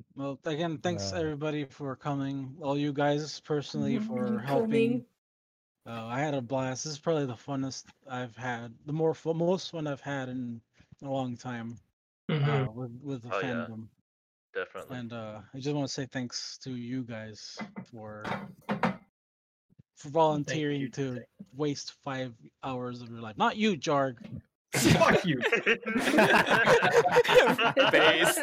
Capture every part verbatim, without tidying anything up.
Well, again, thanks Uh, everybody for coming. All you guys personally for Mhm. helping. Coming. Uh, I had a blast. This is probably the funnest I've had, the more fu- most fun I've had in a long time Mhm. uh, with with the Oh, yeah. fandom. Definitely. And uh, I just want to say thanks to you guys for for volunteering you. to waste five hours of your life. Not you, Jarg. Fuck you. Based.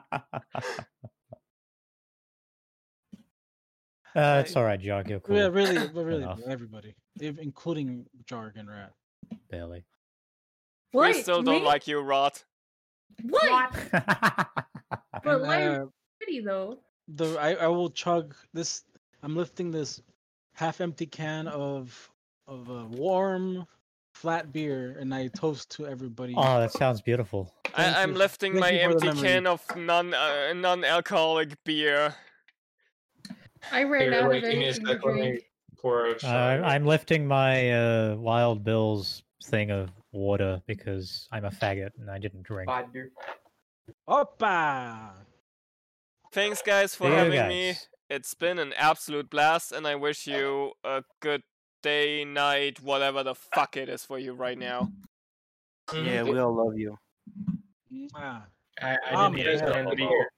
Uh, it's all right, Jog. You're cool. Yeah, really, but really, Enough. everybody, if- including Jarg and Rat. Barely. We What? still don't Me? like you, Rot. What? But And, why uh, pretty though? the I, I will chug this. I'm lifting this half-empty can of of a warm, flat beer, and I toast to everybody. Oh, that sounds beautiful. Thank I, I'm you- lifting thank my you for the empty memory. can of non uh, non-alcoholic beer. I ran Here, out wait, of give me a anything to sec, let me drink. pour a Uh, shot. I'm lifting my uh, Wild Bill's thing of water because I'm a faggot and I didn't drink. Five beer. Oppa! Thanks, guys, for See you having me. guys. It's been an absolute blast, and I wish you a good day, night, whatever the fuck it is for you right now. Yeah, we all love you. Mwah. I, I Um, didn't need yeah. anyone to be here.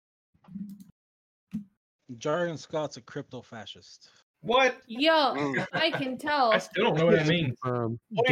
Jargon Scott's a crypto fascist. What? Yo, Mm. I can tell. I still don't know what that means. Um,